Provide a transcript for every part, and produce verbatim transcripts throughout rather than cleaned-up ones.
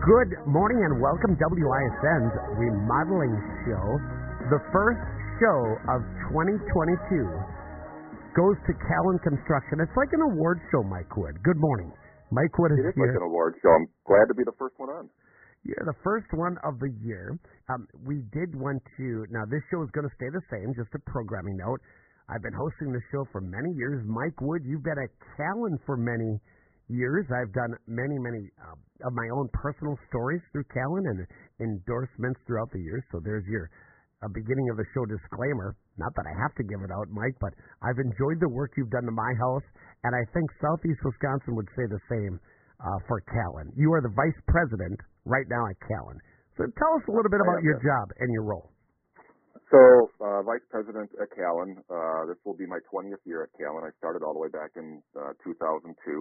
Good morning and welcome W I S N's remodeling show. The first show of twenty twenty-two goes to Callan Construction. It's like an award show, Mike Wood. Good morning. Mike Wood is It is here. like an award show. I'm glad to be the first one on. You're the first one of the year. Um, we did want to, now this show is going to stay the same, just a programming note. I've been hosting this show for many years. Mike Wood, you've been at Callan for many years. I've done many, many uh, of my own personal stories through Callan and endorsements throughout the years. So there's your uh, beginning of the show disclaimer. Not that I have to give it out, Mike, but I've enjoyed the work you've done to my house, and I think Southeast Wisconsin would say the same uh, for Callan. You are the vice president right now at Callan. So tell us a little bit about your job and your role. So, uh, vice president at Callan. Uh, this will be my twentieth year at Callan. I started all the way back in uh, two thousand two.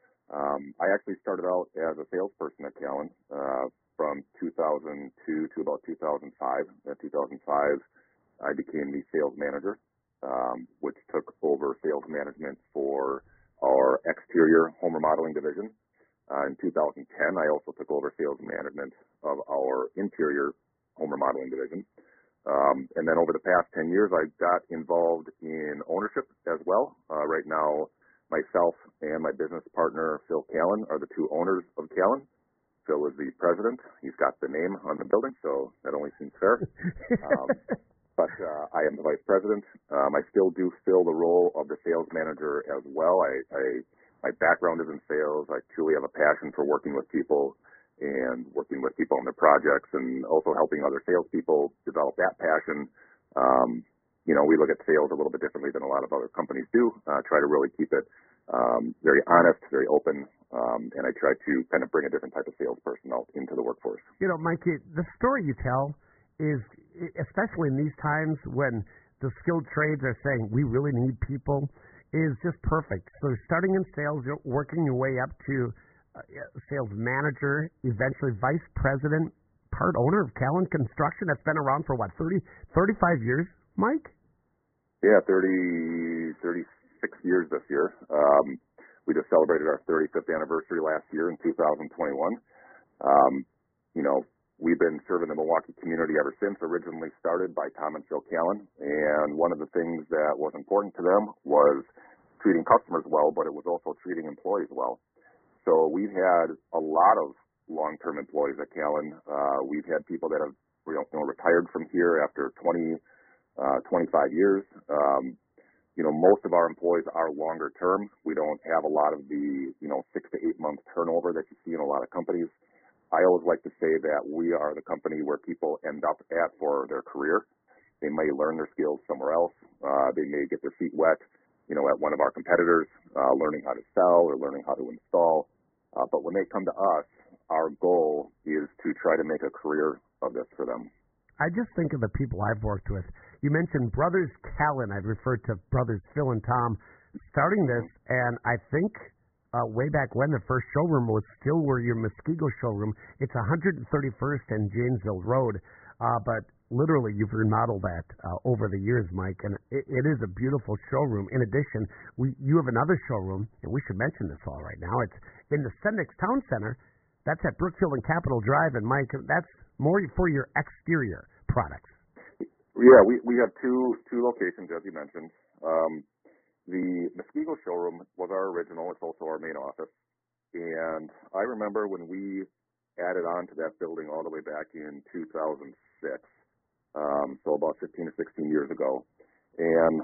Um, I actually started out as a salesperson at Callan uh, from two thousand two to about two thousand five. In two thousand five, I became the sales manager, um, which took over sales management for our exterior home remodeling division. Uh, in two thousand ten, I also took over sales management of our interior home remodeling division. Um, and then over the past ten years, I got involved in ownership as well. Uh, right now, myself and my business partner, Phil Callan, are the two owners of Callan. Phil is the president. He's got the name on the building, so that only seems fair. Um, but uh, I am the vice president. Um, I still do fill the role of the sales manager as well. I, I my background is in sales. I truly have a passion for working with people and working with people on their projects, and also helping other salespeople develop that passion. Um, you know, we look at sales a little bit differently than a lot of other companies do. Uh, try to really keep it um, very honest, very open, um, and I try to kind of bring a different type of salesperson out into the workforce. You know, Mike, the story you tell is, especially in these times when the skilled trades are saying we really need people, is just perfect. So starting in sales, you're working your way up to Uh, sales manager, eventually vice president, part owner of Callan Construction. That's been around for what, thirty, thirty-five years, Mike? Yeah, thirty, thirty-six years this year. Um, we just celebrated our thirty-fifth anniversary last year in two thousand twenty-one. Um, you know, we've been serving the Milwaukee community ever since, originally started by Tom and Phil Callan. And one of the things that was important to them was treating customers well, but it was also treating employees well. So we've had a lot of long-term employees at Callan. Uh, we've had people that have you know, retired from here after twenty, uh, twenty-five years. Um, you know, most of our employees are longer term. We don't have a lot of the, you know, six to eight month turnover that you see in a lot of companies. I always like to say that we are the company where people end up at for their career. They may learn their skills somewhere else. Uh, they may get their feet wet, you know, at one of our competitors, uh, learning how to sell or learning how to install. Uh, but when they come to us, our goal is to try to make a career of this for them. I just think of the people I've worked with. You mentioned Brothers Callan. I've referred to Brothers Phil and Tom starting this, and I think uh, way back when the first showroom was still where your Muskego showroom. It's one hundred thirty-first and Janesville Road, uh, but literally you've remodeled that uh, over the years, Mike, and it, it is a beautiful showroom. In addition, we you have another showroom, and we should mention this all right now. It's in the Sendix Town Center. That's at Brookfield and Capitol Drive, and Mike, that's more for your exterior products. Yeah, we, we have two two locations, as you mentioned. Um, the Muskego showroom was our original. It's also our main office. And I remember when we added on to that building all the way back in two thousand six, um, so about fifteen or sixteen years ago. And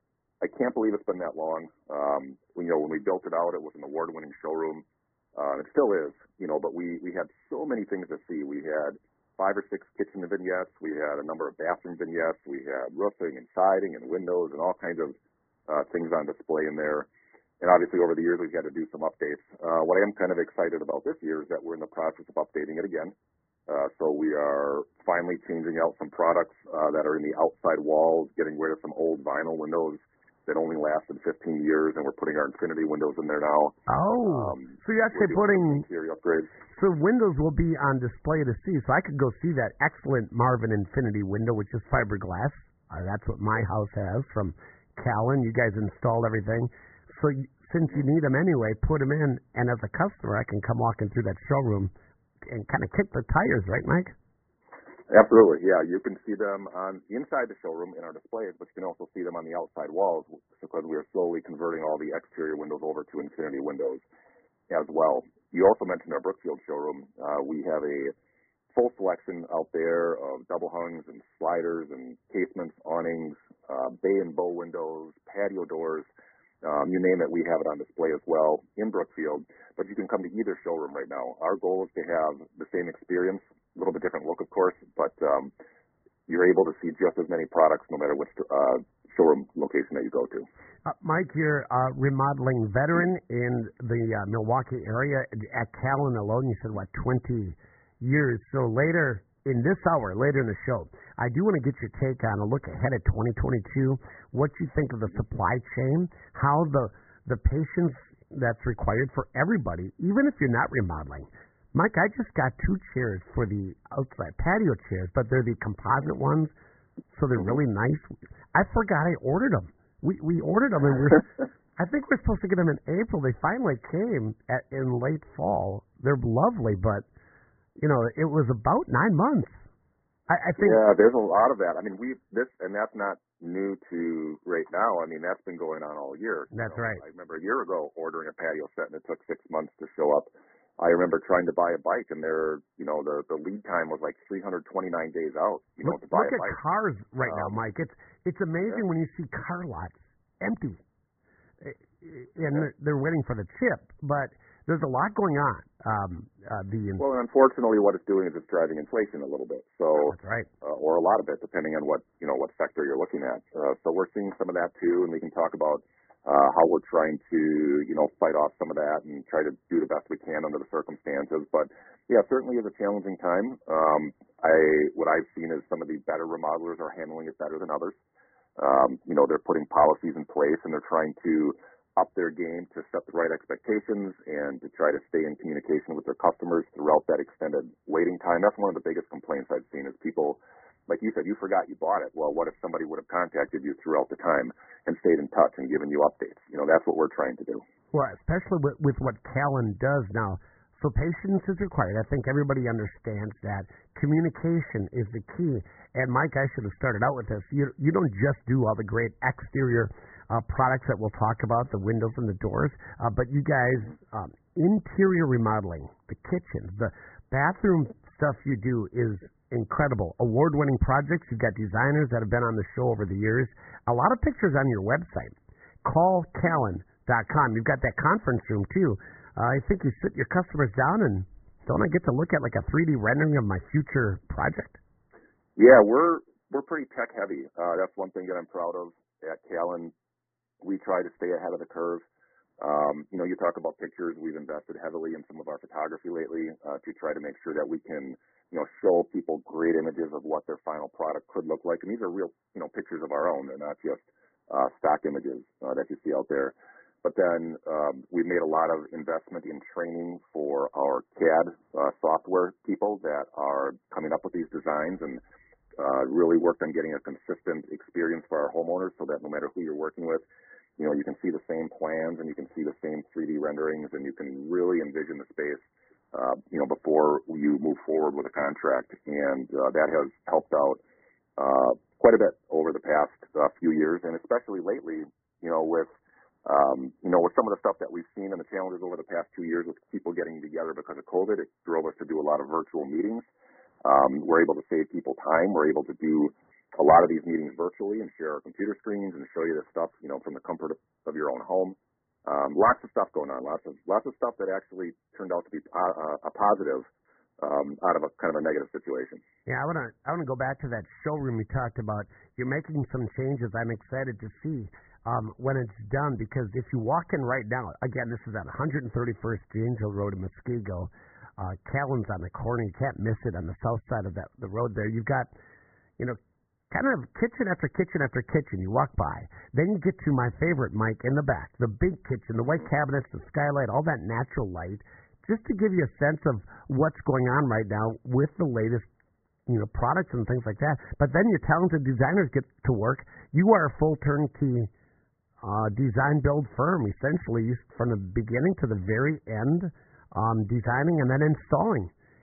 I can't believe it's been that long. Um, you know, when we built it out, it was an award-winning showroom. Uh, it still is, you know, but we, we had so many things to see. We had five or six kitchen vignettes. We had a number of bathroom vignettes. We had roofing and siding and windows and all kinds of uh, things on display in there. And obviously over the years, we've had to do some updates. Uh, what I am kind of excited about this year is that we're in the process of updating it again. Uh, so we are finally changing out some products uh, that are in the outside walls, getting rid of some old vinyl windows that only lasted fifteen years, and we're putting our Infinity windows in there now. Oh, um, so you're actually putting interior upgrades. So windows will be on display to see. So I could go see that excellent Marvin Infinity window, which is fiberglass. Uh, that's what my house has from Callan. You guys installed everything. So since you need them anyway, put them in, and as a customer, I can come walking through that showroom, and kind of kick the tires, right, Mike? Absolutely, yeah. You can see them on inside the showroom in our displays, but you can also see them on the outside walls because we are slowly converting all the exterior windows over to Infinity windows as well. You also mentioned our Brookfield showroom. Uh, we have a full selection out there of double hungs and sliders and casements, awnings, uh, bay and bow windows, patio doors. Um, you name it, we have it on display as well in Brookfield. But you can come to either showroom right now. Our goal is to have the same experience, a little bit different look, of course, but um, you're able to see just as many products no matter which uh, showroom location that you go to. Uh, Mike, you're a remodeling veteran in the uh, Milwaukee area. At Callan alone, you said, what, twenty years. So later in this hour, later in the show, I do want to get your take on a look ahead at twenty twenty-two, what you think of the supply chain, how the the patience that's required for everybody, even if you're not remodeling. Mike, I just got two chairs for the outside patio chairs, but they're the composite ones, so they're really nice. I forgot I ordered them. We we ordered them, and we're I think we're supposed to get them in April. They finally came at, in late fall. They're lovely, but you know, it was about nine months. I, I think. Yeah, there's a lot of that. I mean, we this and that's not new to right now. I mean, that's been going on all year. That's know? right. I remember a year ago ordering a patio set, and it took six months to show up. I remember trying to buy a bike, and there, you know, the the lead time was like three hundred twenty-nine days out. You look, know, to buy look a bike. at cars right um, now, Mike. It's it's amazing yeah. when you see car lots empty, and yeah. they're waiting for the chip, but. There's a lot going on. Um, uh, the well, and unfortunately, what it's doing is it's driving inflation a little bit. So, that's right, uh, or a lot of it, depending on what you know what sector you're looking at. Uh, so we're seeing some of that too, and we can talk about uh, how we're trying to you know fight off some of that and try to do the best we can under the circumstances. But yeah, certainly is a challenging time. Um, I what I've seen is some of the better remodelers are handling it better than others. Um, you know, they're putting policies in place and they're trying to up their game to set the right expectations and to try to stay in communication with their customers throughout that extended waiting time. That's one of the biggest complaints I've seen is people, like you said, you forgot you bought it. Well, what if somebody would have contacted you throughout the time and stayed in touch and given you updates? You know, that's what we're trying to do. Well, especially with, with what Callan does now. So patience is required. I think everybody understands that. Communication is the key. And Mike, I should have started out with this. You you don't just do all the great exterior uh, products that we'll talk about, the windows and the doors, uh, but you guys, um, interior remodeling, the kitchens, the bathroom stuff you do is incredible. Award-winning projects. You've got designers that have been on the show over the years. A lot of pictures on your website. call callan dot com. You've got that conference room, too. Uh, I think you sit your customers down and don't I get to look at like a three D rendering of my future project? Yeah, we're we're pretty tech heavy. Uh, that's one thing that I'm proud of at Callan. We try to stay ahead of the curve. Um, you know, you talk about pictures. We've invested heavily in some of our photography lately uh, to try to make sure that we can, you know, show people great images of what their final product could look like. And these are real, you know, pictures of our own. They're not just uh, stock images uh, that you see out there. But then um, we made a lot of investment in training for our C A D uh, software people that are coming up with these designs and uh, really worked on getting a consistent experience for our homeowners so that no matter who you're working with, you know, you can see the same plans and you can see the same three D renderings and you can really envision the space, uh, you know, before you move forward with a contract. And uh, that has helped out uh, quite a bit over the past uh, few years, and especially lately, you know, with Um, you know, with some of the stuff that we've seen and the challenges over the past two years with people getting together because of COVID, it drove us to do a lot of virtual meetings. Um, we're able to save people time. We're able to do a lot of these meetings virtually and share our computer screens and show you this stuff, you know, from the comfort of, of your own home. Um, lots of stuff going on. Lots of lots of stuff that actually turned out to be po- uh, a positive um, out of a kind of a negative situation. Yeah, I want to I want to go back to that showroom you talked about. You're making some changes. I'm excited to see. Um, when it's done, because if you walk in right now, again, this is at one thirty-first James Hill Road in Muskego. Uh, Callan's on the corner. You can't miss it on the south side of that the road there. You've got, you know, kind of kitchen after kitchen after kitchen. You walk by. Then you get to my favorite, Mike, in the back, the big kitchen, the white cabinets, the skylight, all that natural light, just to give you a sense of what's going on right now with the latest, you know, products and things like that. But then your talented designers get to work. You are a full turnkey Uh, design build firm, essentially, from the beginning to the very end, um, designing and then installing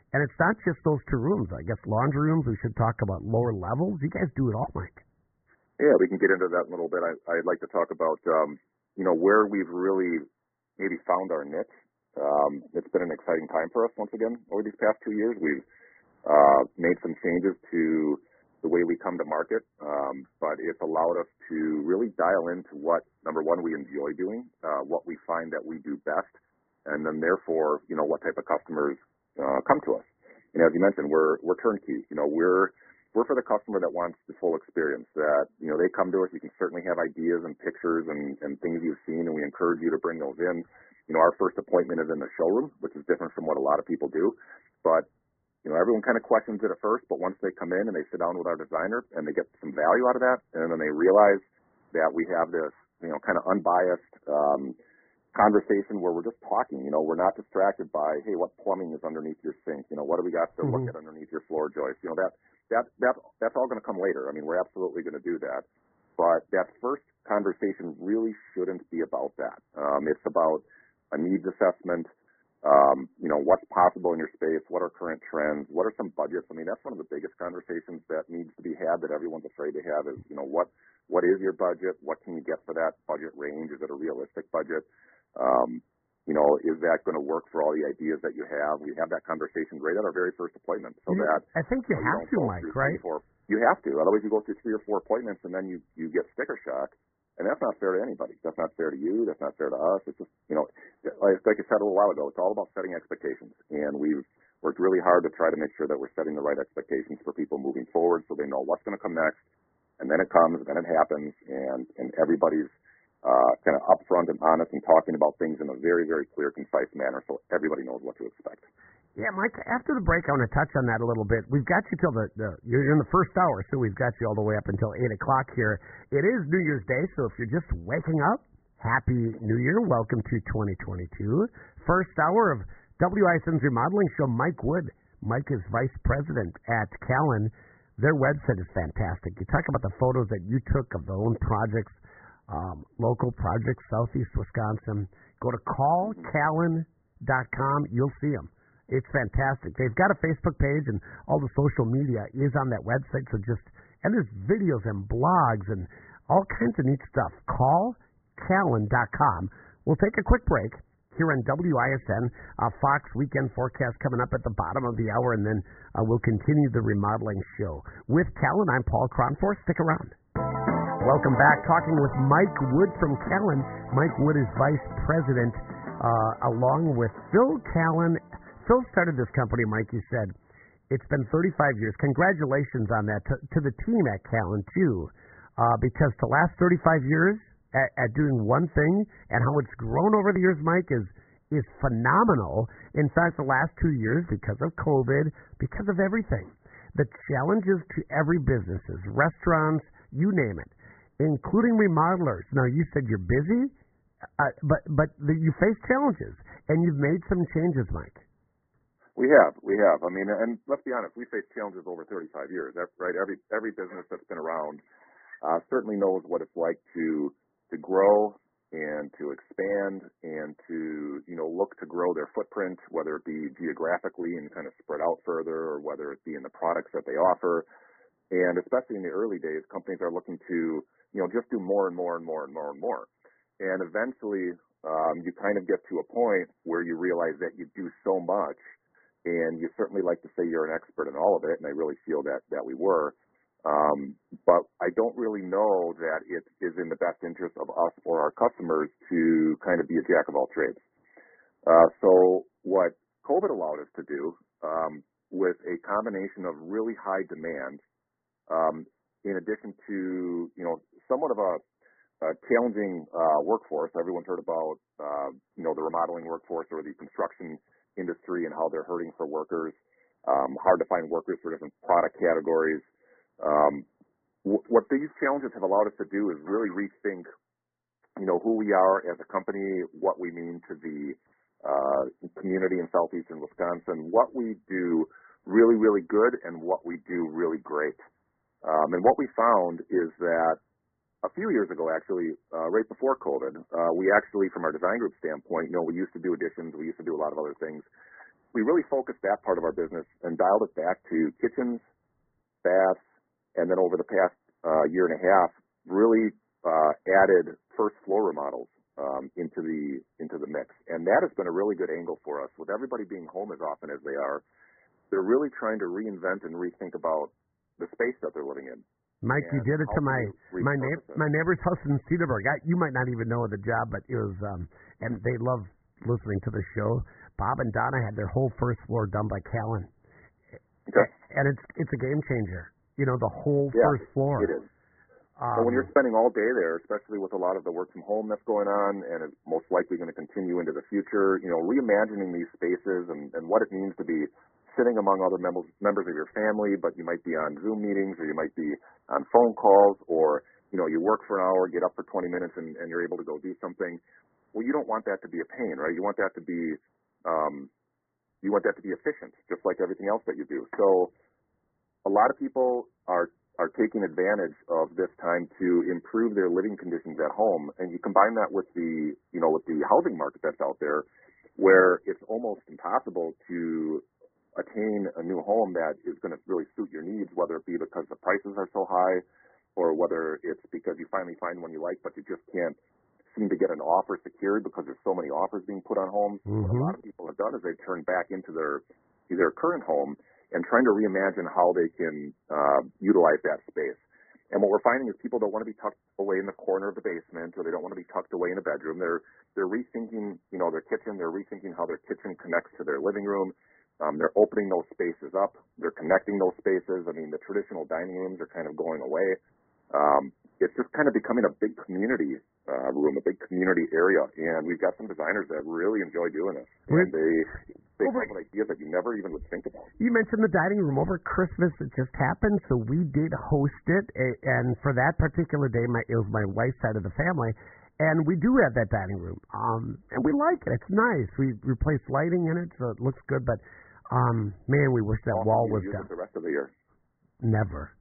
And it's not just those two rooms. I guess laundry rooms, we should talk about lower levels. You guys do it all, Mike. Yeah, we can get into that in a little bit. I, I'd like to talk about, um, you know, where we've really maybe found our niche. Um, it's been an exciting time for us once again over these past two years. We've uh, made some changes to the way we come to market, um, but it's allowed us to really dial into what, number one, we enjoy doing, uh, what we find that we do best, and then therefore, you know, what type of customers uh, come to us. And as you mentioned, we're we're turnkey. You know, we're we're for the customer that wants the full experience. That, you know, they come to us. You can certainly have ideas and pictures and, and things you've seen, and we encourage you to bring those in. You know, our first appointment is in the showroom, which is different from what a lot of people do. But, you know, everyone kind of questions it at first, but once they come in and they sit down with our designer and they get some value out of that, and then they realize that we have this, you know, kind of unbiased um, conversation where we're just talking. You know, we're not distracted by, hey, what plumbing is underneath your sink? You know, what do we got to mm-hmm. look at underneath your floor joist? You know, that that that that's all going to come later. I mean, we're absolutely going to do that, but that first conversation really shouldn't be about that. Um, it's about a needs assessment. Um, you know, what's possible in your space? What are current trends? What are some budgets? I mean, that's one of the biggest conversations that needs to be had that everyone's afraid to have is, you know, what what is your budget? What can you get for that budget range? Is it a realistic budget? Um, you know, is that going to work for all the ideas that you have? We have that conversation right at our very first appointment. So you, that I think you, you know, have you to, Mike, right? Four, you have to. Otherwise, you go through three or four appointments and then you you get sticker shock, and that's not fair to anybody. That's not fair to you. That's not fair to us. It's just, you know, like, like I said a little while ago, it's all about setting expectations, and we've worked really hard to try to make sure that we're setting the right expectations for people moving forward, so they know what's going to come next, and then it comes, and then it happens, and and everybody's Uh, kind of upfront and honest and talking about things in a very, very clear, concise manner so everybody knows what to expect. Yeah, Mike, after the break, I want to touch on that a little bit. We've got you till the, the you're in the first hour, so we've got you all the way up until eight o'clock here. It is New Year's Day, so if you're just waking up, Happy New Year. Welcome to twenty twenty-two. First hour of W I S N's remodeling show. Mike Wood. Mike is vice president at Callan. Their website is fantastic. You talk about the photos that you took of their own projects. Um, local projects, Southeast Wisconsin. Go to call callan dot com. You'll see them. It's fantastic. They've got a Facebook page, and all the social media is on that website. So just and there's videos and blogs and all kinds of neat stuff. call callan dot com. We'll take a quick break here on W I S N. Uh, Fox Weekend Forecast coming up at the bottom of the hour, and then uh, we'll continue the remodeling show with Callan. I'm Paul Cronforth. Stick around. Welcome back. Talking with Mike Wood from Callan. Mike Wood is vice president, uh, along with Phil Callan. Phil started this company, Mike. You said it's been thirty-five years. Congratulations on that to, to the team at Callan too, uh, because the last thirty-five years at, at doing one thing and how it's grown over the years, Mike, is is phenomenal. In fact, the last two years, because of COVID, because of everything, the challenges to every businesses, restaurants, you name it, including remodelers. Now, you said you're busy, uh, but but the, you face challenges, and you've made some changes, Mike. We have, we have. I mean, and let's be honest, we face challenges over thirty-five years, right? Every every business that's been around uh, certainly knows what it's like to to grow and to expand and to, you know, look to grow their footprint, whether it be geographically and kind of spread out further, or whether it be in the products that they offer. And especially in the early days, companies are looking to, you know, just do more and more and more and more and more. And eventually, um, you kind of get to a point where you realize that you do so much, and you certainly like to say you're an expert in all of it, and I really feel that, that we were. Um, but I don't really know that it is in the best interest of us or our customers to kind of be a jack of all trades. Uh, so what COVID allowed us to do, um, with a combination of really high demand, Um, in addition to, you know, somewhat of a, a challenging uh, workforce. Everyone's heard about, uh, you know, the remodeling workforce or the construction industry and how they're hurting for workers. Um, hard to find workers for different product categories. Um, w- what these challenges have allowed us to do is really rethink, you know, who we are as a company, what we mean to the uh, community in southeastern Wisconsin, what we do really, really good, and what we do really great. Um, and what we found is that a few years ago, actually, uh, right before COVID, uh, we actually, from our design group standpoint, you know, we used to do additions, we used to do a lot of other things, we really focused that part of our business and dialed it back to kitchens, baths, and then over the past uh, year and a half, really uh, added first floor remodels um, into the into the mix, and that has been a really good angle for us. With everybody being home as often as they are, they're really trying to reinvent and rethink about the space that they're living in. Mike, you did it to my my na- my neighbor's house in Cedarburg. I, you might not even know the job, but it was, um, and they love listening to the show. Bob and Donna had their whole first floor done by Callan, okay. and it's it's a game changer. You know, the whole yeah, first floor. It is. Um, but when you're spending all day there, especially with a lot of the work from home that's going on, and it's most likely going to continue into the future, you know, reimagining these spaces and, and what it means to be sitting among other members members of your family, but you might be on Zoom meetings or you might be on phone calls, or, you know, you work for an hour, get up for twenty minutes, and, and you're able to go do something. Well, you don't want that to be a pain, right? You want that to be, um, you want that to be efficient, just like everything else that you do. So a lot of people are are taking advantage of this time to improve their living conditions at home. And you combine that with the, you know, with the housing market that's out there, where it's almost impossible to attain a new home that is going to really suit your needs, whether it be because the prices are so high or whether it's because you finally find one you like, but you just can't seem to get an offer secured because there's so many offers being put on homes. Mm-hmm. What a lot of people have done is they've turned back into their, their current home and trying to reimagine how they can uh, utilize that space. And what we're finding is people don't want to be tucked away in the corner of the basement, or they don't want to be tucked away in a bedroom. They're they're rethinking, you know, their kitchen. They're rethinking how their kitchen connects to their living room. Um, they're opening those spaces up. They're connecting those spaces. I mean, the traditional dining rooms are kind of going away. Um, it's just kind of becoming a big community uh, room, a big community area, and we've got some designers that really enjoy doing this. And they they over, come with ideas that you never even would think about. You mentioned the dining room over Christmas. It just happened, so we did host it, and for that particular day, my it was my wife's side of the family, and we do have that dining room, um, and we like it. It's nice. We replaced lighting in it, so it looks good. But um, man, we wish that Often wall you was use done. it the rest of the year. Never,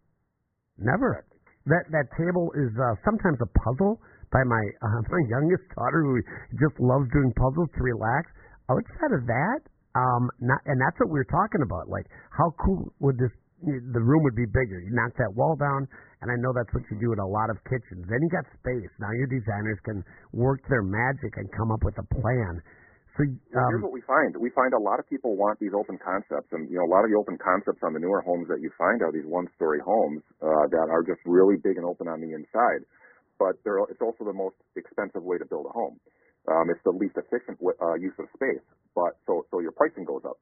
never. Exactly. That that table is uh, sometimes a puzzle by my uh, my youngest daughter, who just loves doing puzzles to relax. Outside of that, um, not and that's what we were talking about. Like, how cool would this? The room would be bigger. You knock that wall down, and I know that's what you do in a lot of kitchens. Then you got space. Now your designers can work their magic and come up with a plan. So well, um, here's what we find. We find a lot of people want these open concepts, and you know, a lot of the open concepts on the newer homes that you find are these one-story homes uh, that are just really big and open on the inside. But they're, it's also the most expensive way to build a home. Um, it's the least efficient uh, use of space, but so so your pricing goes up.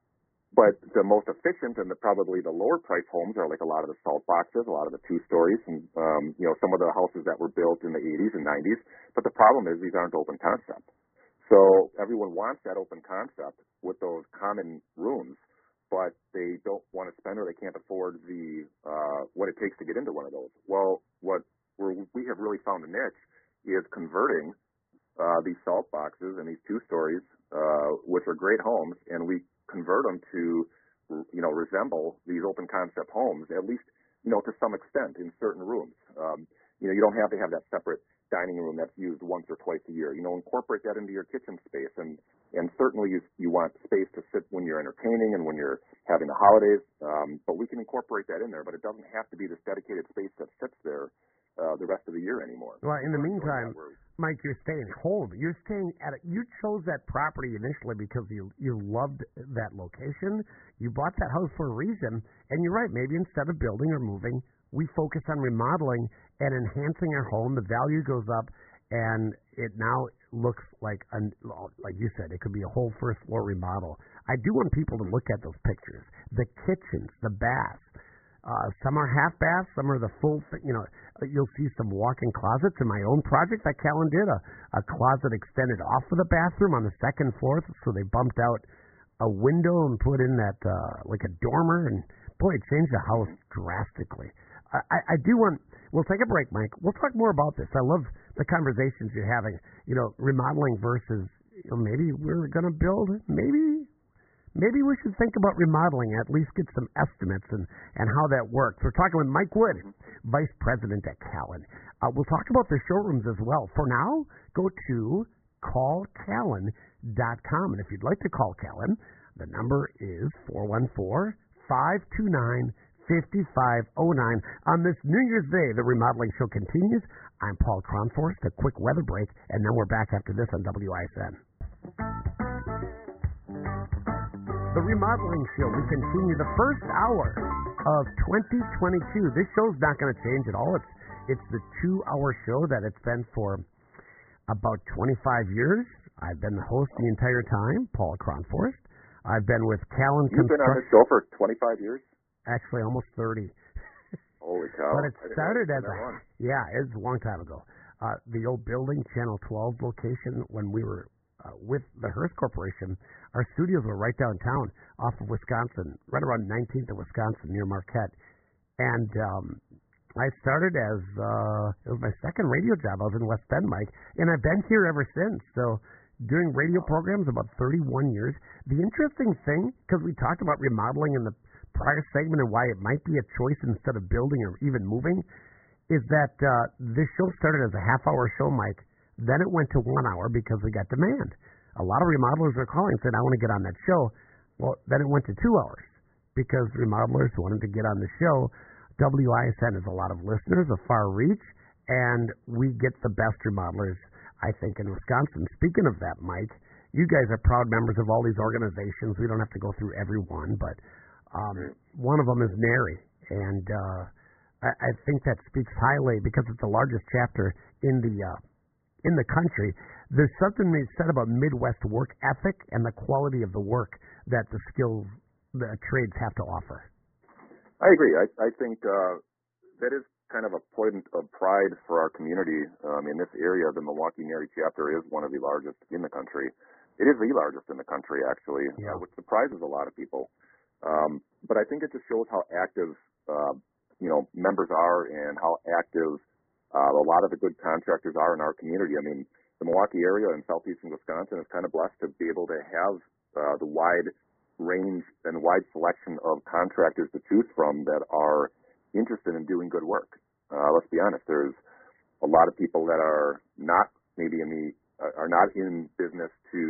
But the most efficient and the, probably the lower price homes are like a lot of the salt boxes, a lot of the two stories, and um, you know, some of the houses that were built in the eighties and nineties. But the problem is these aren't open concept. So everyone wants that open concept with those common rooms, but they don't want to spend or they can't afford the uh, what it takes to get into one of those. Well, what we're, we have really found a niche is converting uh, these salt boxes and these two stories, uh, which are great homes, and we convert them to, you know, resemble these open concept homes, at least, you know, to some extent in certain rooms. Um, you know, you don't have to have that separate dining room that's used once or twice a year. You know, incorporate that into your kitchen space, and and certainly you you want space to sit when you're entertaining and when you're having the holidays. Um, but we can incorporate that in there, but it doesn't have to be this dedicated space that sits there uh, the rest of the year anymore. Well, in the meantime, Mike, you're staying home. You're staying at a, you chose that property initially because you you loved that location. You bought that house for a reason, and you're right. Maybe instead of building or moving, we focus on remodeling and enhancing our home. The value goes up, and it now looks like, a, like you said, it could be a whole first floor remodel. I do want people to look at those pictures. The kitchens, the baths. Uh, some are half baths, some are the full, you know, you'll see some walk-in closets. In my own project that Callan did, a, a closet extended off of the bathroom on the second floor, so they bumped out a window and put in that, uh, like a dormer, and boy, it changed the house drastically. I, I, I do want, we'll take a break, Mike. We'll talk more about this. I love the conversations you're having, you know, remodeling versus, you know, maybe we're going to build, maybe Maybe we should think about remodeling, at least get some estimates and, and how that works. We're talking with Mike Wood, Vice President at Callan. Uh, we'll talk about their showrooms as well. For now, go to call callan dot com. And if you'd like to call Callan, The number is four one four, five two nine, five five zero nine. On this New Year's Day, the Remodeling Show continues. I'm Paul Kronforst, a quick weather break, and then we're back after this on W I S N. The Remodeling Show, we continue the first hour of twenty twenty-two. This show's not going to change at all. It's it's the two-hour show that it's been for about twenty-five years. I've been the host the entire time, Paul Kronforst. I've been with Callan You've been on the show for twenty-five years? Actually, almost thirty. Holy cow. But it started as a, long. yeah, it's a long time ago. Uh, the old building, Channel twelve location, when we were uh, with the Hearst Corporation, our studios were right downtown off of Wisconsin, right around nineteenth of Wisconsin near Marquette. And um, I started as, uh, it was my second radio job. I was in West Bend, Mike, and I've been here ever since. So doing radio programs about thirty-one years. The interesting thing, because we talked about remodeling in the prior segment and why it might be a choice instead of building or even moving, is that uh, this show started as a half-hour show, Mike. Then it went to one hour because we got demand. A lot of remodelers were calling and said, I want to get on that show. Well, then it went to two hours because remodelers wanted to get on the show. W I S N has a lot of listeners, a far reach, and we get the best remodelers, I think, in Wisconsin. Speaking of that, Mike, you guys are proud members of all these organizations. We don't have to go through every one, but um, one of them is NARI, and uh, I, I think that speaks highly because it's the largest chapter in the uh, in the country. There's something they said about Midwest work ethic and the quality of the work that the skills the trades have to offer. I agree. I, I think uh, that is kind of a point of pride for our community. Um, in this area, the Milwaukee NARI chapter is one of the largest in the country. It is the largest in the country, actually, yeah. uh, which surprises a lot of people. Um, but I think it just shows how active, uh, you know, members are and how active uh, a lot of the good contractors are in our community. I mean, the Milwaukee area and southeastern Wisconsin is kind of blessed to be able to have uh, the wide range and wide selection of contractors to choose from that are interested in doing good work. Uh, let's be honest, there's a lot of people that are not maybe in the, uh, are not in business to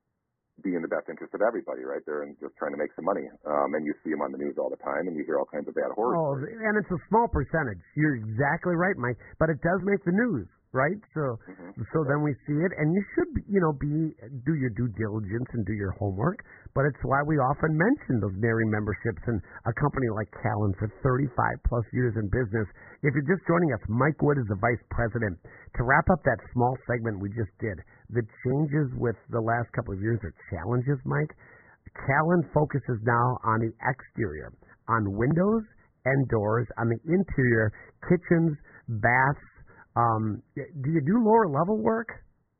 be in the best interest of everybody, right? They're in just trying to make some money. Um, and you see them on the news all the time and you hear all kinds of bad horror Oh, stories. and it's a small percentage. You're exactly right, Mike. But it does make the news, right? So, Mm-hmm. so then we see it, and you should, you know, be do your due diligence and do your homework. But it's why we often mention those NARI memberships and a company like Callan for thirty-five plus years in business. If you're just joining us, Mike Wood is the vice president. To wrap up that small segment we just did, the changes with the last couple of years are challenges, Mike. Callan focuses now on the exterior, on windows and doors, on the interior, kitchens, baths. Um, do you do lower level work?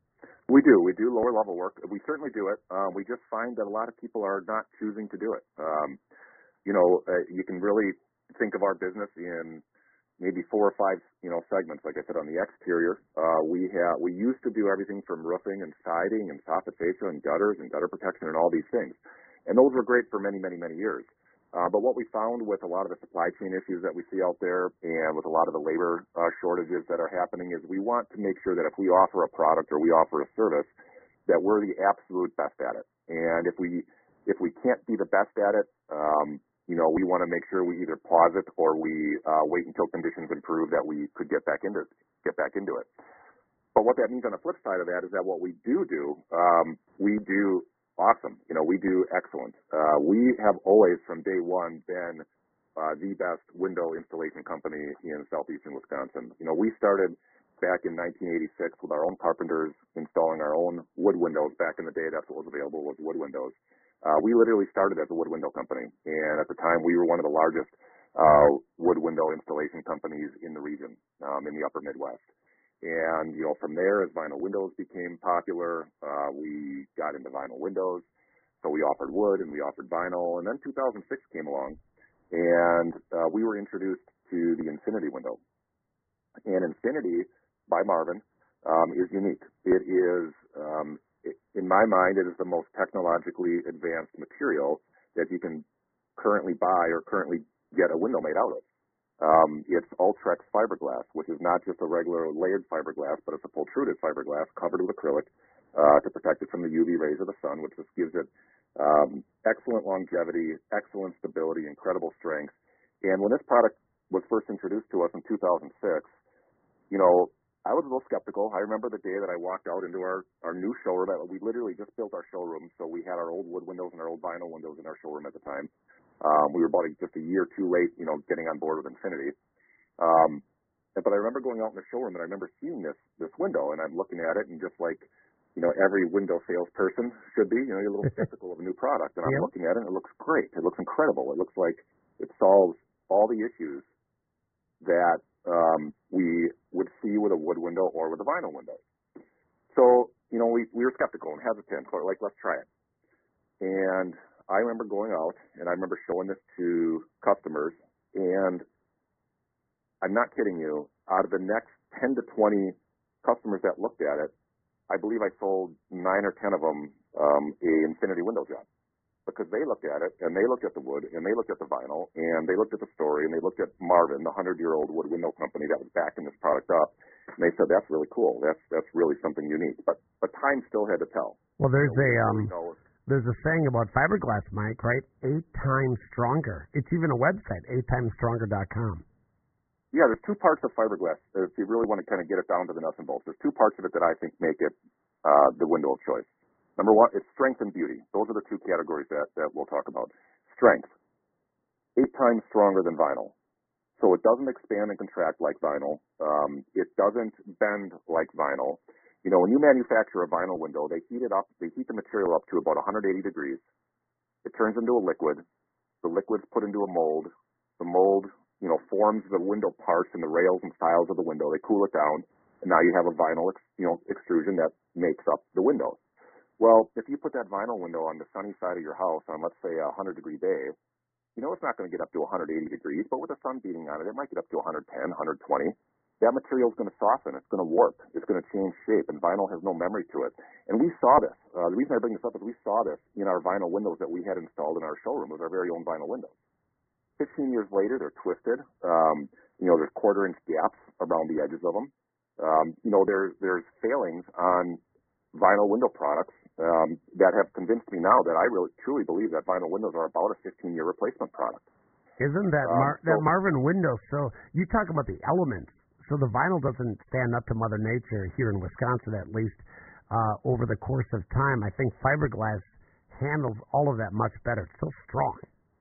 We do. We do lower level work. We certainly do it. Uh, we just find that a lot of people are not choosing to do it. Um, you know, uh, you can really think of our business in maybe four or five, you know, segments. Like I said, on the exterior, uh, we have we used to do everything from roofing and siding and soffit fascia and gutters and gutter protection and all these things, and those were great for many, many, many years. Uh, but what we found with a lot of the supply chain issues that we see out there and with a lot of the labor uh, shortages that are happening is we want to make sure that if we offer a product or we offer a service, that we're the absolute best at it. And if we if we can't be the best at it, um, you know, we want to make sure we either pause it or we uh, wait until conditions improve that we could get back into get back into it. But what that means on the flip side of that is that what we do do, um, we do awesome. You know, we do excellent. Uh, we have always, from day one, been uh, the best window installation company in southeastern Wisconsin. You know, we started back in nineteen eighty-six with our own carpenters installing our own wood windows. Back in the day, that's what was available was wood windows. Uh, we literally started as a wood window company, and at the time, we were one of the largest uh, wood window installation companies in the region, um, in the upper Midwest. And, you know, from there, as vinyl windows became popular, uh, we got into vinyl windows. So we offered wood and we offered vinyl. And then two thousand six came along, and uh, we were introduced to the Infinity window. And Infinity, by Marvin, um, is unique. It is, um, it, in my mind, it is the most technologically advanced material that you can currently buy or currently get a window made out of. Um, it's Ultrex fiberglass, which is not just a regular layered fiberglass, but it's a pultruded fiberglass covered with acrylic uh, to protect it from the U V rays of the sun, which just gives it Um, excellent longevity, excellent stability, incredible strength. And when this product was first introduced to us in two thousand six, you know, I was a little skeptical. I remember the day that I walked out into our, our new showroom. We literally just built our showroom, so we had our old wood windows and our old vinyl windows in our showroom at the time. Um, we were about a, just a year too late, you know, getting on board with Infinity. Um, but I remember going out in the showroom and I remember seeing this this window, and I'm looking at it and just like, you know, every window salesperson should be, you know, you're a little skeptical of a new product. And I'm Yep. looking at it and it looks great. It looks incredible. It looks like it solves all the issues that um, we would see with a wood window or with a vinyl window. So, you know, we, we were skeptical and hesitant, so like, let's try it. And I remember going out and I remember showing this to customers, and I'm not kidding you, out of the next ten to twenty customers that looked at it, I believe I sold nine or ten of them um, a Infinity window job, because they looked at it and they looked at the wood and they looked at the vinyl and they looked at the story and they looked at Marvin, the hundred-year-old wood window company that was backing this product up, and they said, that's really cool. That's that's really something unique. But but time still had to tell. Well, there's you know, a we um, really know. there's a saying about fiberglass, Mike, right? Eight times stronger. It's even a website, eight times stronger dot com. Yeah, there's two parts of fiberglass. If you really want to kind of get it down to the nuts and bolts, there's two parts of it that I think make it uh, the window of choice. Number one, it's strength and beauty. Those are the two categories that, that we'll talk about. Strength, eight times stronger than vinyl. So it doesn't expand and contract like vinyl. Um, it doesn't bend like vinyl. You know, when you manufacture a vinyl window, they heat it up, they heat the material up to about one hundred eighty degrees. It turns into a liquid. The liquid's put into a mold. The mold, you know, forms the window parts and the rails and stiles of the window. They cool it down, and now you have a vinyl, ex, you know, extrusion that makes up the window. Well, if you put that vinyl window on the sunny side of your house on, let's say, a one hundred degree day, you know it's not going to get up to one hundred eighty degrees, but with the sun beating on it, it might get up to one hundred ten, one hundred twenty. That material is going to soften. It's going to warp. It's going to change shape, and vinyl has no memory to it. And we saw this. Uh, the reason I bring this up is we saw this in our vinyl windows that we had installed in our showroom. It was our very own vinyl windows. fifteen years later, they're twisted. Um, you know, there's quarter-inch gaps around the edges of them. Um, you know, there's there's failings on vinyl window products um, that have convinced me now that I really truly believe that vinyl windows are about a fifteen-year replacement product. Isn't that Mar- um, so, that Marvin window? So you talk about the elements. So the vinyl doesn't stand up to Mother Nature here in Wisconsin, at least uh, over the course of time. I think fiberglass handles all of that much better. It's so strong.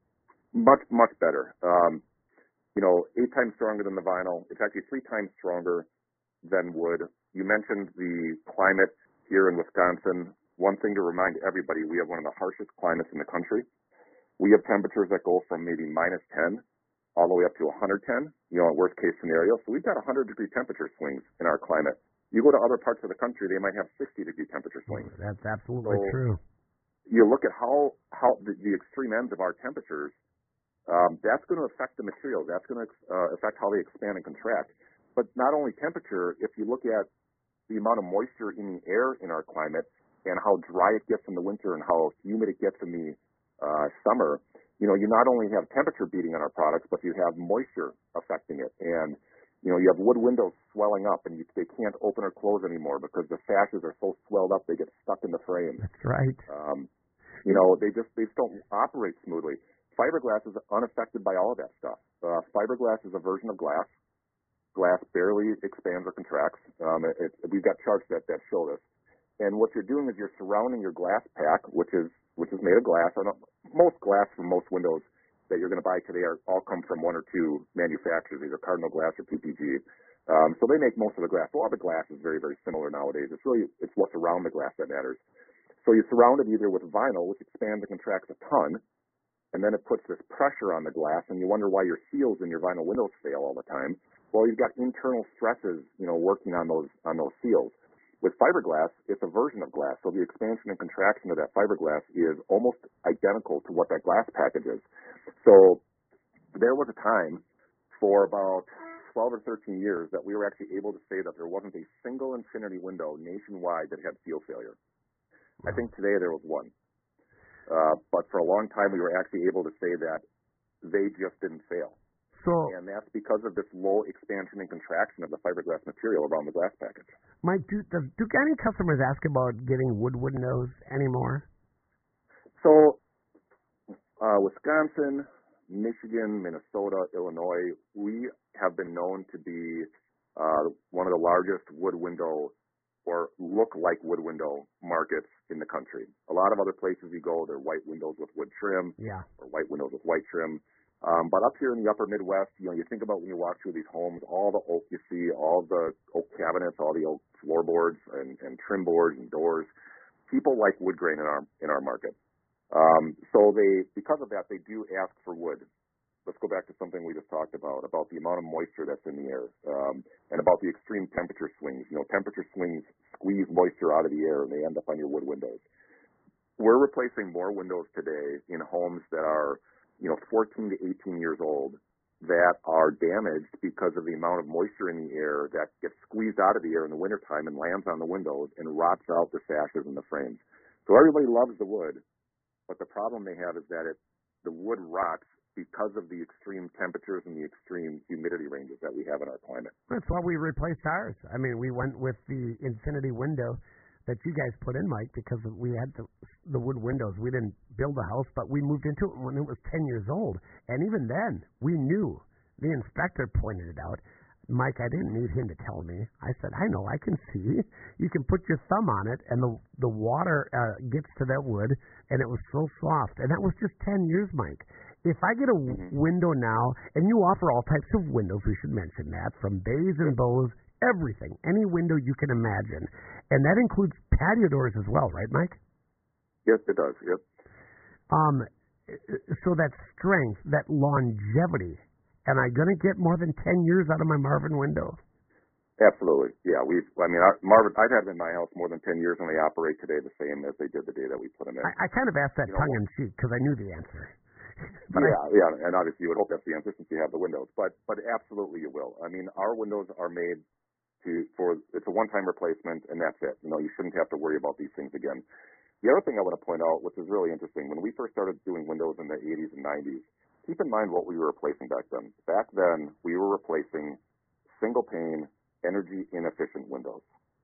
Much, much better. Um, you know, eight times stronger than the vinyl. It's actually three times stronger than wood. You mentioned the climate here in Wisconsin. One thing to remind everybody, we have one of the harshest climates in the country. We have temperatures that go from maybe minus ten all the way up to one hundred ten, you know, worst case scenario. So we've got one hundred degree temperature swings in our climate. You go to other parts of the country, they might have sixty degree temperature swings. That's absolutely so true. You look at how, how the, the extreme ends of our temperatures, um, that's going to affect the material. That's going to uh, affect how they expand and contract. But not only temperature, if you look at the amount of moisture in the air in our climate and how dry it gets in the winter and how humid it gets in the uh, summer, you know, you not only have temperature beating on our products, but you have moisture affecting it. And, you know, you have wood windows swelling up and you, they can't open or close anymore because the sashes are so swelled up they get stuck in the frame. That's right. Um, you know, they just, they just don't operate smoothly. Fiberglass is unaffected by all of that stuff. Uh, fiberglass is a version of glass. Glass barely expands or contracts. Um, it, it, we've got charts that, that show this. And what you're doing is you're surrounding your glass pack, which is which is made of glass. I don't, most glass from most windows that you're going to buy today are all come from one or two manufacturers, either Cardinal Glass or P P G. Um, so they make most of the glass. A lot of the glass is very, very similar nowadays. It's really it's what's around the glass that matters. So you surround it either with vinyl, which expands and contracts a ton, and then it puts this pressure on the glass, and you wonder why your seals in your vinyl windows fail all the time. Well, you've got internal stresses, you know, working on those on those seals. With fiberglass, it's a version of glass, so the expansion and contraction of that fiberglass is almost identical to what that glass package is. So there was a time for about twelve or thirteen years that we were actually able to say that there wasn't a single Infinity window nationwide that had seal failure. Wow. I think today there was one. Uh, but for a long time, we were actually able to say that they just didn't fail. So, and that's because of this low expansion and contraction of the fiberglass material around the glass package. Mike, do, do, do any customers ask about getting wood windows anymore? So, uh, Wisconsin, Michigan, Minnesota, Illinois, we have been known to be uh, one of the largest wood window or look like wood window markets in the country. A lot of other places you go, they're white windows with wood trim, yeah, or white windows with white trim. Um, but up here in the upper Midwest, you know, you think about when you walk through these homes, all the oak you see, all the oak cabinets, all the oak floorboards and, and trim boards and doors. People like wood grain in our in our market. Um, so they, because of that, they do ask for wood. Let's go back to something we just talked about, about the amount of moisture that's in the air, um, and about the extreme temperature swings. You know, temperature swings squeeze moisture out of the air, and they end up on your wood windows. We're replacing more windows today in homes that are, you know, fourteen to eighteen years old that are damaged because of the amount of moisture in the air that gets squeezed out of the air in the wintertime and lands on the windows and rots out the sashes and the frames. So everybody loves the wood, but the problem they have is that it, the wood rots because of the extreme temperatures and the extreme humidity ranges that we have in our climate. That's why we replaced ours. I mean, we went with the Infinity window that you guys put in, Mike, because we had the, the wood windows. We didn't build a house, but we moved into it when it was ten years old. And even then, we knew. The inspector pointed it out. Mike, I didn't need him to tell me. I said, I know, I can see. You can put your thumb on it, and the the water uh, gets to that wood, and it was so soft. And that was just ten years, Mike. If I get a Mm-hmm. window now, and you offer all types of windows, we should mention that, from bays and bows, everything, any window you can imagine. And that includes patio doors as well, right, Mike? Yes, it does. Yep. Um, so that strength, that longevity, am I going to get more than ten years out of my Marvin window? Absolutely. Yeah, we've, I mean, our, Marvin, I've had them in my house more than ten years, and they operate today the same as they did the day that we put them in. I, I kind of asked that You know, tongue-in-cheek because I knew the answer. But yeah, I, yeah, and obviously you would hope that's the answer since you have the windows, but but absolutely you will. I mean, our windows are made to for it's a one-time replacement, and that's it. You know, you shouldn't have to worry about these things again. The other thing I want to point out, which is really interesting, when we first started doing windows in the eighties and nineties, keep in mind what we were replacing back then. Back then, we were replacing single-pane, energy-inefficient windows.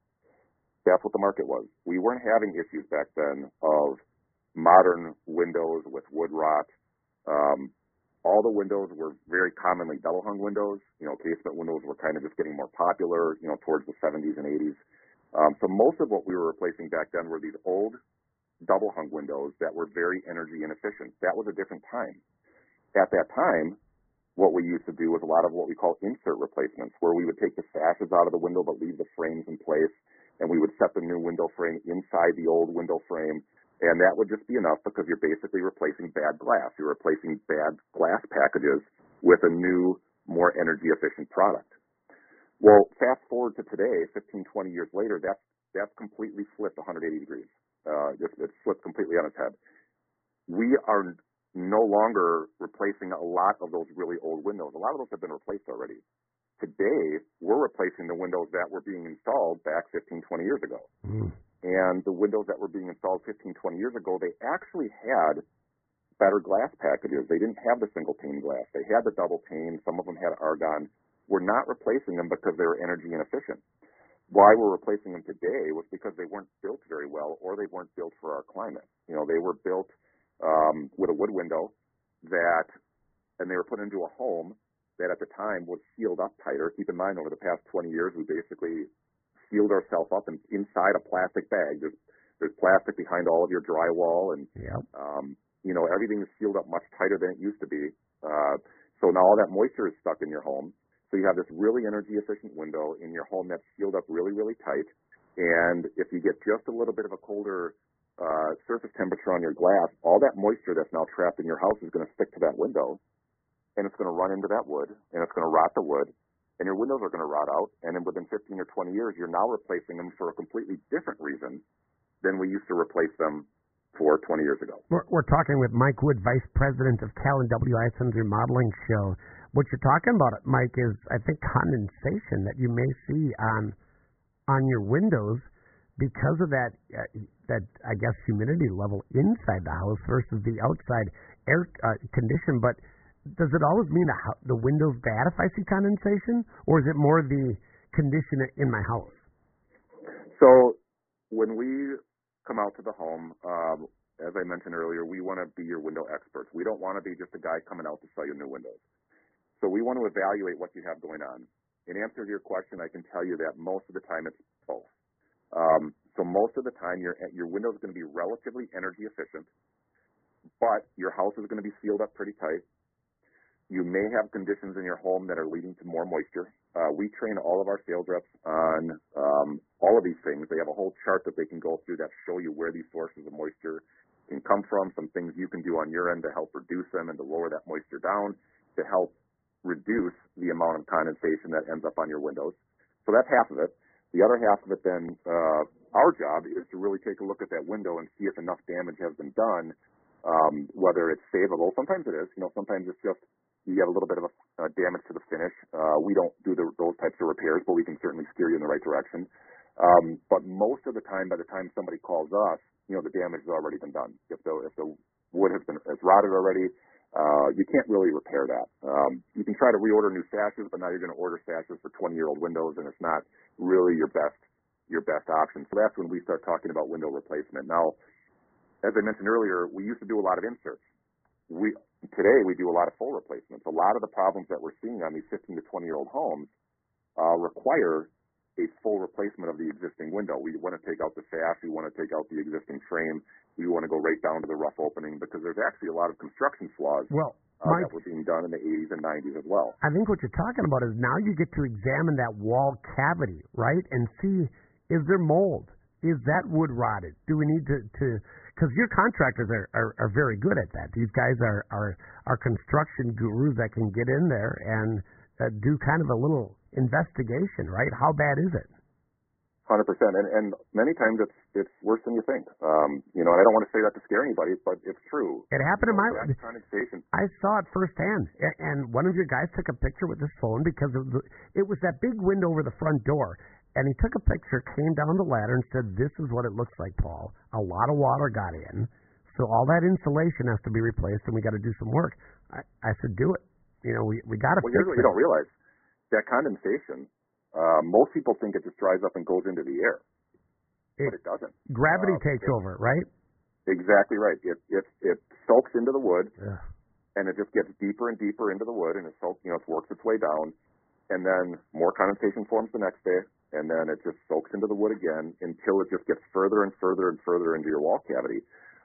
That's what the market was. We weren't having issues back then of modern windows with wood rot. Um, all the windows were very commonly double-hung windows. You know, casement windows were kind of just getting more popular, you know, towards the seventies and eighties. Um, so most of what we were replacing back then were these old double-hung windows that were very energy inefficient. That was a different time. At that time, what we used to do was a lot of what we call insert replacements, where we would take the sashes out of the window but leave the frames in place, and we would set the new window frame inside the old window frame. And that would just be enough because you're basically replacing bad glass. You're replacing bad glass packages with a new, more energy efficient product. Well, fast forward to today, fifteen, twenty years later, that's, that's completely flipped one hundred eighty degrees. Uh, just, it's flipped completely on its head. We are no longer replacing a lot of those really old windows. A lot of those have been replaced already. Today, we're replacing the windows that were being installed back fifteen, twenty years ago. mm. And the windows that were being installed fifteen, twenty years ago, they actually had better glass packages. They didn't have the single pane glass. They had the double pane. Some of them had argon. We're not replacing them because they were energy inefficient. Why we're replacing them today was because they weren't built very well, or they weren't built for our climate. You know, they were built um, with a wood window that, and they were put into a home that at the time was sealed up tighter. Keep in mind, over the past twenty years, we basically sealed ourselves up in, inside a plastic bag. There's, there's plastic behind all of your drywall, and Yep. um, you know, everything is sealed up much tighter than it used to be. Uh, so now all that moisture is stuck in your home. So you have this really energy efficient window in your home that's sealed up really, really tight. And if you get just a little bit of a colder uh, surface temperature on your glass, all that moisture that's now trapped in your house is going to stick to that window, and it's going to run into that wood, and it's going to rot the wood. And your windows are going to rot out, and then within fifteen or twenty years, you're now replacing them for a completely different reason than we used to replace them for twenty years ago. We're, we're talking with Mike Wood, Vice President of Callan W I S M's Remodeling Show. What you're talking about, Mike, is, I think, condensation that you may see on on your windows because of that, uh, that I guess, humidity level inside the house versus the outside air uh, condition. But does it always mean the, the window's bad if I see condensation, or is it more the condition in my house? So when we come out to the home, um, as I mentioned earlier, we want to be your window experts. We don't want to be just a guy coming out to sell you new windows. So we want to evaluate what you have going on. In answer to your question, I can tell you that most of the time it's both. Um, so most of the time your your window is going to be relatively energy efficient, but your house is going to be sealed up pretty tight. You may have conditions in your home that are leading to more moisture. Uh, we train all of our sales reps on um, all of these things. They have a whole chart that they can go through that show you where these sources of moisture can come from, some things you can do on your end to help reduce them and to lower that moisture down, to help reduce the amount of condensation that ends up on your windows. So that's half of it. The other half of it then, uh, our job is to really take a look at that window and see if enough damage has been done, um, whether it's savable. Sometimes it is. You know, sometimes it's just you have a little bit of a, uh, damage to the finish. Uh, we don't do the, those types of repairs, but we can certainly steer you in the right direction. Um, but most of the time, by the time somebody calls us, you know, the damage has already been done. If the if the wood has been has rotted already, uh, you can't really repair that. Um, you can try to reorder new sashes, but now you're going to order sashes for twenty-year-old windows, and it's not really your best your best option. So that's when we start talking about window replacement. Now, as I mentioned earlier, we used to do a lot of inserts. We today we do a lot of full replacements. A lot of the problems that we're seeing on these fifteen to twenty-year-old homes uh, require a full replacement of the existing window. We want to take out the sash. We want to take out the existing frame. We want to go right down to the rough opening because there's actually a lot of construction flaws Well, uh, Mike, that were being done in the eighties and nineties as well. I think what you're talking about is now you get to examine that wall cavity, right, and see, is there mold? Is that wood rotted? Do we need to, because your contractors are, are, are very good at that. These guys are, are, are construction gurus that can get in there and uh, do kind of a little investigation, right? How bad is it? one hundred percent. And, and many times it's it's worse than you think. Um, you know, and I don't want to say that to scare anybody, but it's true. It happened you know, in my that condensation. I saw it firsthand. A- And one of your guys took a picture with his phone because of the, it was that big window over the front door. And he took a picture, came down the ladder, and said, "This is what it looks like, Paul. A lot of water got in, so all that insulation has to be replaced, and we got to do some work." I, I said, "Do it. You know, we we got to Well, fix here's what it." you don't realize: that condensation. Uh, most people think it just dries up and goes into the air, It, but it doesn't. gravity Uh, takes it, over, right? Exactly right. It it it soaks into the wood, Ugh. and it just gets deeper and deeper into the wood, and it soaks, you know, it works its way down, and then more condensation forms the next day, and then it just soaks into the wood again until it just gets further and further and further into your wall cavity.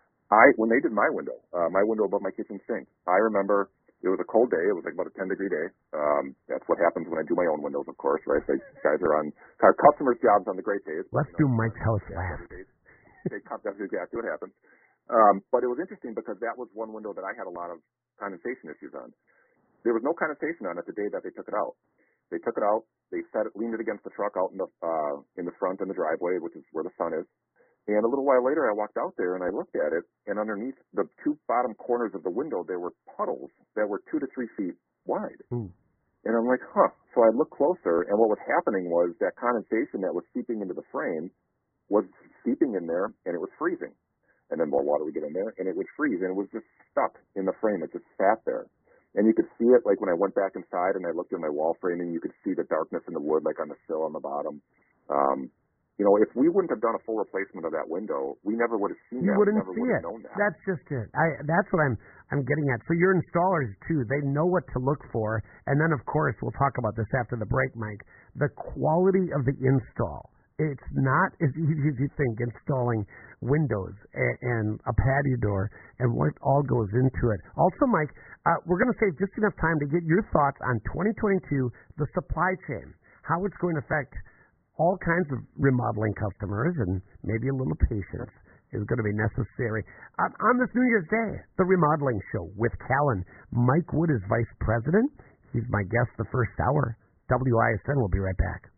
I when they did my window, uh, my window above my kitchen sink, I remember it was a cold day. It was like about a ten degree day. Um, that's what happens when I do my own windows, of course, right? They guys are on our customers' jobs on the great days. Let's but, you know, do Mike's house yeah, last. other days, they come, that's exactly what happens. Um, but it was interesting because that was one window that I had a lot of condensation issues on. There was no condensation on it the day that they took it out. They took it out. They set it, leaned it against the truck out in the uh, in the front in the driveway, which is where the sun is. And a little while later, I walked out there and I looked at it, and underneath the two bottom corners of the window, there were puddles that were two to three feet wide. Ooh. And I'm like, huh. So I looked closer, and what was happening was that condensation that was seeping into the frame was seeping in there, and it was freezing. And then more water would get in there, and it would freeze, and it was just stuck in the frame. It just sat there. And you could see it, like when I went back inside and I looked at my wall framing, you could see the darkness in the wood, like on the sill on the bottom. Um, You know, if we wouldn't have done a full replacement of that window, we never would have seen You that. wouldn't we never see would it. have known that. That's just it. I that's what I'm I'm getting at. So your installers too, they know what to look for. And then of course we'll talk about this after the break, Mike. The quality of the install. It's not as easy as you think installing windows and, and a patio door and what all goes into it. Also, Mike, uh, we're going to save just enough time to get your thoughts on twenty twenty-two, the supply chain, how it's going to affect all kinds of remodeling customers, and maybe a little patience is going to be necessary. Um, on this New Year's Day, the Remodeling Show with Callan. Mike Wood is Vice President. He's my guest the first hour. W I S N will be right back.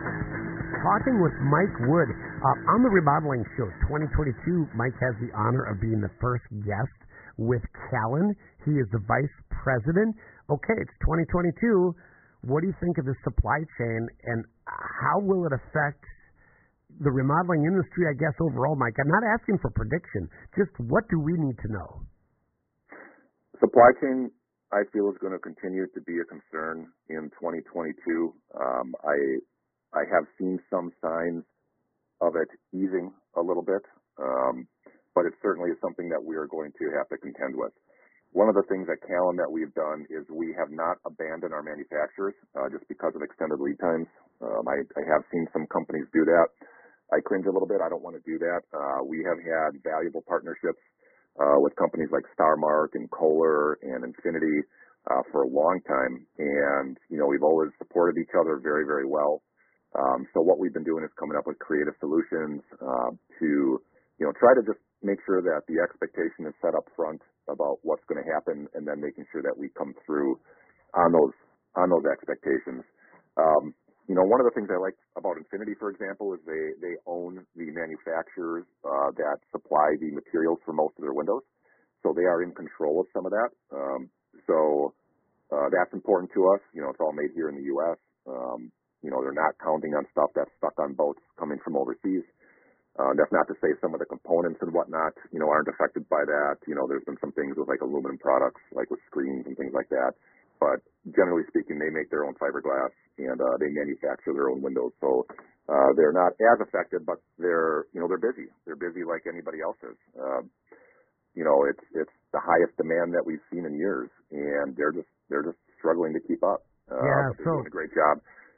Talking with Mike Wood uh, on the Remodeling Show twenty twenty-two. Mike has the honor of being the first guest with Callan. He is the Vice President. Okay, it's twenty twenty-two. What do you think of the supply chain, and how will it affect the remodeling industry, I guess, overall, Mike? I'm not asking for prediction. Just what do we need to know? Supply chain, I feel, is going to continue to be a concern in twenty twenty-two. Um, I I have seen some signs of it easing a little bit. Um, but it certainly is something that we are going to have to contend with. One of the things at Callen that we've done is we have not abandoned our manufacturers uh, just because of extended lead times. Um, I, I have seen some companies do that. I cringe a little bit. I don't want to do that. Uh, we have had valuable partnerships uh, with companies like StarMark and Kohler and Infinity uh, for a long time, and you know we've always supported each other very, very well. Um, so what we've been doing is coming up with creative solutions uh, to you know try to just make sure that the expectation is set up front about what's going to happen, and then making sure that we come through on those on those expectations. Um, you know, one of the things I like about Infinity, for example, is they they own the manufacturers uh, that supply the materials for most of their windows, so they are in control of some of that. Um, so uh, that's important to us. You know, it's all made here in the U S. Um, you know, they're not counting on stuff that's stuck on boats coming from overseas. Uh, that's not to say some of the components and whatnot, you know, aren't affected by that. You know, there's been some things with like aluminum products, like with screens and things like that. But generally speaking, they make their own fiberglass and uh, they manufacture their own windows. So uh, they're not as affected, but they're, you know, they're busy. They're busy like anybody else is. Uh, you know, it's it's the highest demand that we've seen in years, and they're just they're just struggling to keep up. Uh, yeah, but they're so doing a great job.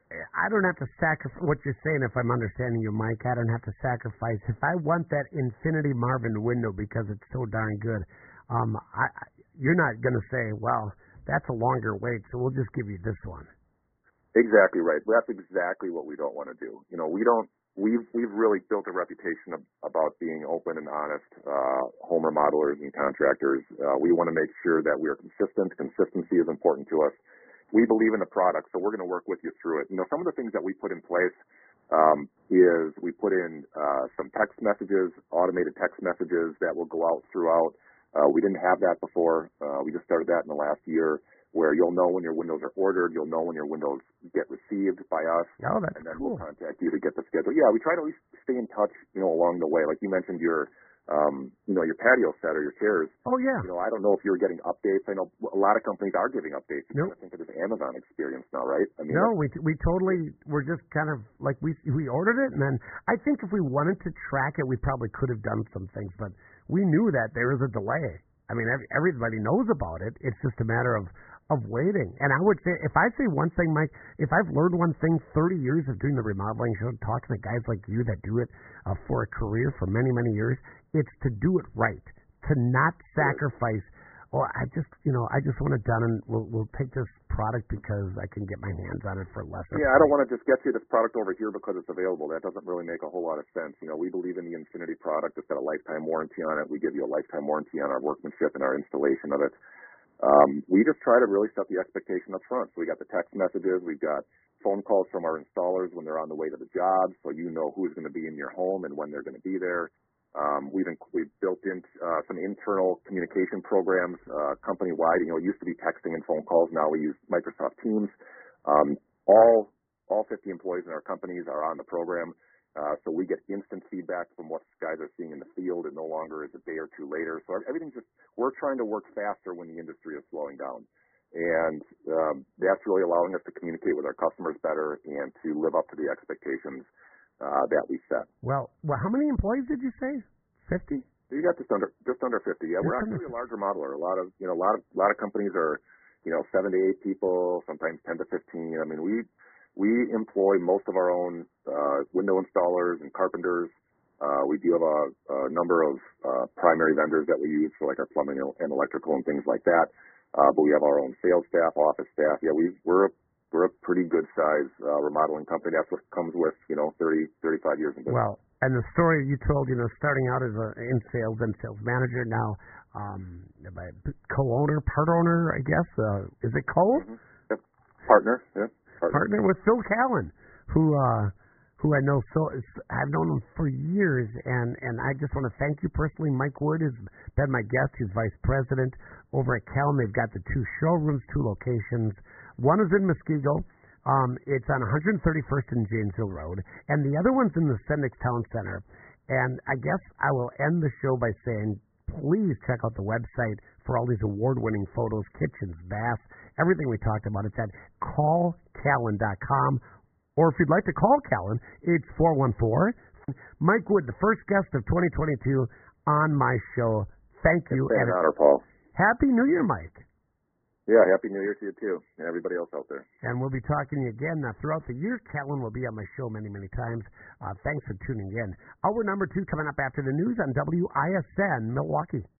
I don't have to sacrifice what you're saying. If I'm understanding you, Mike, I don't have to sacrifice. If I want that Infinity Marvin window because it's so darn good, um, I, you're not going to say, well, that's a longer wait, so we'll just give you this one. Exactly right. That's exactly what we don't want to do. You know, we don't. We've we've really built a reputation of, about being open and honest uh, home remodelers and contractors. Uh, we want to make sure that we are consistent. Consistency is important to us. We believe in the product, so we're going to work with you through it. You know, some of the things that we put in place um, is we put in uh, some text messages, automated text messages that will go out throughout. Uh, we didn't have that before. Uh, we just started that in the last year, where you'll know when your windows are ordered, you'll know when your windows get received by us, oh, that's and then cool. we'll contact you to get the schedule. Yeah, we try to at least stay in touch, you know, along the way. Like you mentioned, your Um, you know, your patio set or your chairs. Oh, yeah. You know, I don't know if you were getting updates. I know a lot of companies are giving updates. You nope. kind of think of this Amazon experience now, right? I mean, no, we we totally we're just kind of like we we ordered it, and then I think if we wanted to track it, we probably could have done some things, but we knew that there was a delay. I mean, every, everybody knows about it. It's just a matter of of waiting. And I would say, if I say one thing, Mike, if I've learned one thing, thirty years of doing the remodeling show, talking to guys like you that do it uh, for a career for many, many years, it's to do it right, to not sacrifice. Oh, I just, you know, I just want it done, and we'll we'll take this product because I can get my hands on it for less. Yeah, I don't want to just get you this product over here because it's available. That doesn't really make a whole lot of sense. You know, we believe in the Infinity product. It's got a lifetime warranty on it. We give you a lifetime warranty on our workmanship and our installation of it. Um, we just try to really set the expectation up front. So we got the text messages, we've got phone calls from our installers when they're on the way to the job, so you know who's going to be in your home and when they're going to be there. Um, we've, inc- we've built in uh, some internal communication programs uh, company-wide. You know, it used to be texting and phone calls. Now we use Microsoft Teams. Um, all all fifty employees in our companies are on the program. Uh, so we get instant feedback from what guys are seeing in the field. It no longer is a day or two later. So everything's just, we're trying to work faster when the industry is slowing down. And um, that's really allowing us to communicate with our customers better and to live up to the expectations uh, that we set. Well, well, how many employees did you say? fifty? You got just under just under fifty. Yeah, just we're actually a larger modeler. A lot of you know a lot of a lot of companies are you know seven to eight people, sometimes ten to fifteen. I mean we. We employ most of our own uh, window installers and carpenters. Uh, we do have a, a number of uh, primary vendors that we use for like our plumbing and electrical and things like that. Uh, but we have our own sales staff, office staff. Yeah, we we're a, we're a pretty good size uh, remodeling company. That's what comes with you know thirty, thirty-five years in business. Well, and the story you told, you know, starting out as a in sales and sales manager, now um, co-owner, part owner, I guess. Uh, is it co? Mm-hmm. Yep. Partner. Yeah. Partner with Phil Callen, who uh, who I know Phil. I've known him for years, and, and I just want to thank you personally. Mike Wood has been my guest. He's vice president over at Callen. They've got the two showrooms, two locations. One is in Muskego. Um, it's on one thirty-first and Janesville Road, and the other one's in the Sendix Town Center. And I guess I will end the show by saying, please check out the website for all these award-winning photos, kitchens, baths, everything we talked about. It's at call callen dot com. Or if you'd like to call Callen, it's four one four. Mike Wood, the first guest of twenty twenty-two on my show. Thank you. It's been an honor, Paul. Happy New Year, Mike. Yeah, Happy New Year to you, too, and everybody else out there. And we'll be talking to you again uh, throughout the year. Callan will be on my show many, many times. Uh, thanks for tuning in. Hour number two coming up after the news on W I S N Milwaukee.